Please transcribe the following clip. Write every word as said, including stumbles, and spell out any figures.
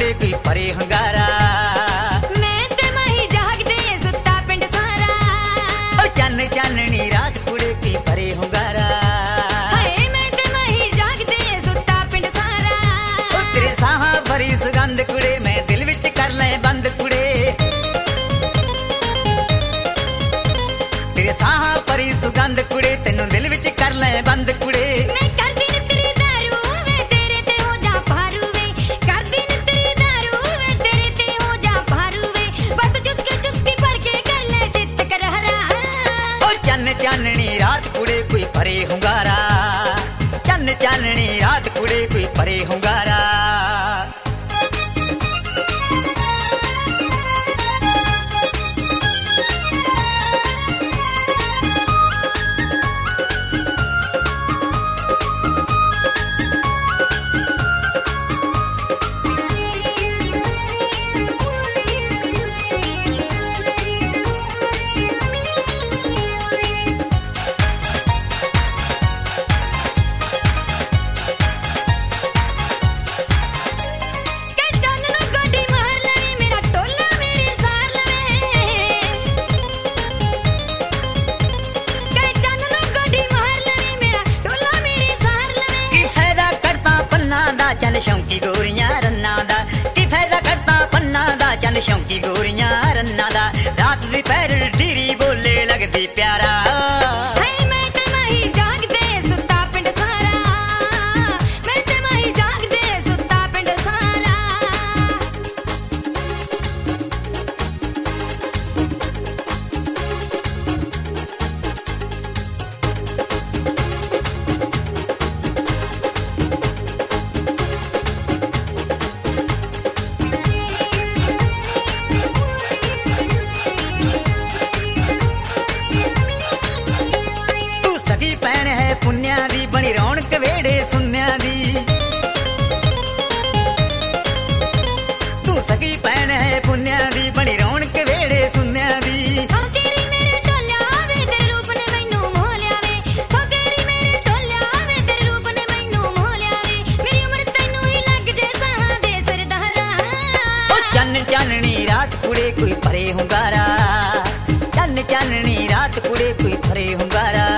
कुड़े कोई परे hungaरा। मैं ते मही जागदे सुत्ता पिंड सारा। ओ चन्न चाननी रात कुड़े कोई परे hungaरा। हाय मैं ते मही जागदे सुत्ता पिंड सारा। ओ तेरे साहां भरी सुगंध कुड़े मैं दिल विच कर ले बंद कुड़े। तेरे साहां भरी सुगंध कुड़े तेनू दिल विच कर ले बंद कुड़े। मैं कर दिन तेरी दारू वे तेरे ते हो जा भारू वे। कर दिन तेरी दारू वे तेरे ते हो जा भारू वे। बस चुस्के चुस्की भर के कर ले चित्त कर हरा। ओ चन्न चाननी रात कुड़े कोई परे hungaरा। चन्न चाननी रात कुड़े कोई परे hungaरा। चन शौकी गोरियां रन्ना दा की फायदा करता पन्ना दा। चन शौकी गोरियां रन्ना दा रात दी पैर ढीरी बोले लगदी प्यारा। हाय मैं ते मही जागदे सुत्ता पिंड सारा। मैं ते मही जागदे सुत्ता पिंड सारा। सगी भैन है पुन्या दी बनी रौनक वेड़े सुन्या दी। तू सगी भैन है पुन्या दी बनी रौनक वेड़े सुन्या दी। सौ तेरी मेरे टोल्या वे तेरे रूप ने मैनू मोह लिया वे। सौ तेरी मेरे टोल्या वे तेरे रूप ने मैनू मोह लिया वे। मेरी उम्र तैनू ही लग जे साहां दे सरदारा। ओ चन्न चाननी रात कुड़े कोई परे hungaरा। चन्न चाननी रात कुड़े कोई परे hungaरा।